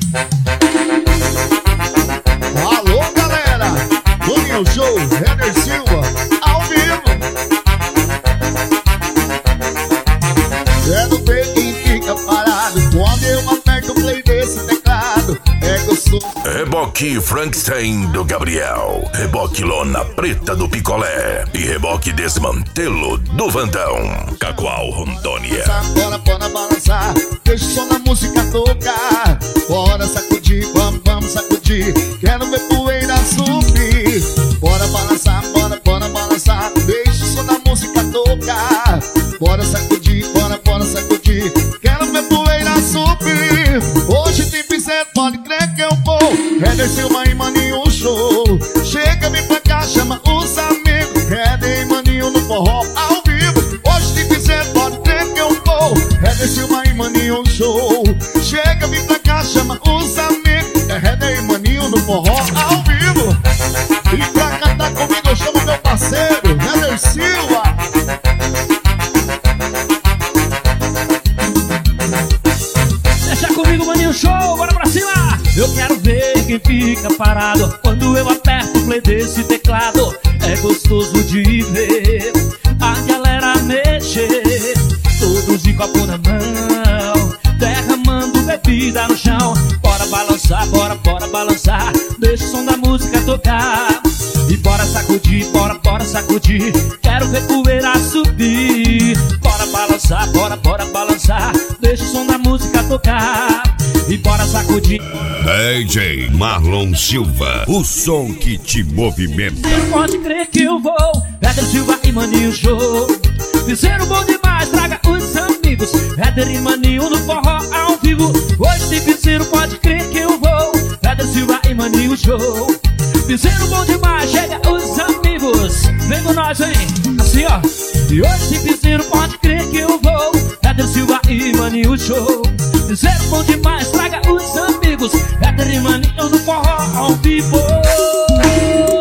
Alô, galera, Maninho Show, Éder Silva, ao vivo. É no peito quem fica parado quando eu aperto o play desse teclado. É gostoso. Reboque Frankenstein do Gabriel, reboque lona preta do Picolé e reboque desmantelo do Vandão. Cacoal Rondônia. Bora balançar, deixa o som da música tocar. Bora sacudir, vamos sacudir. Quero ver poeira subir. Bora balançar, deixa o som da música tocar. Bora sacudir, bora sacudir. Quero ver poeira subir. Hoje tem pincel, pode crer que eu vou. Éder Silva e Maninho Show. Chega, vem pra cá, chama os amigos. Éder e Maninho no forró ao vivo. Hoje tem pincel, pode crer que eu vou. Éder Silva e Maninho Show. Chega, vem pra cá, chama os amigos. É Éder e Maninho no forró ao vivo. E pra cantar comigo eu chamo meu parceiro Éder Silva. Deixa comigo, Maninho Show, bora pra cima! Eu quero ver quem fica parado quando eu aperto o play desse teclado. É gostoso de ver a galera mexer, todos de copo na mão, derramando bebida no chão. Bora balançar, deixa o som da música tocar. E bora sacudir, quero ver poeira subir. Bora balançar, deixa o som da música tocar. E bora sacudir. DJ Marlon Silva, o som que te movimenta. Pode crer que eu vou. Éder Silva e Maninho Show. Fizeram bom demais, traga os amigos. Éder e Maninho no forró ao vivo. Hoje tem piseiro, pode crer que eu vou. Éder Silva e Maninho Show. Fizeram bom demais, chega os amigos. Vem com nós, hein? Assim, ó. E hoje tem piseiro, pode crer que eu vou. Éder Silva e Maninho Show. Fizeram bom demais, traga os amigos. Éder e Maninho no forró ao vivo.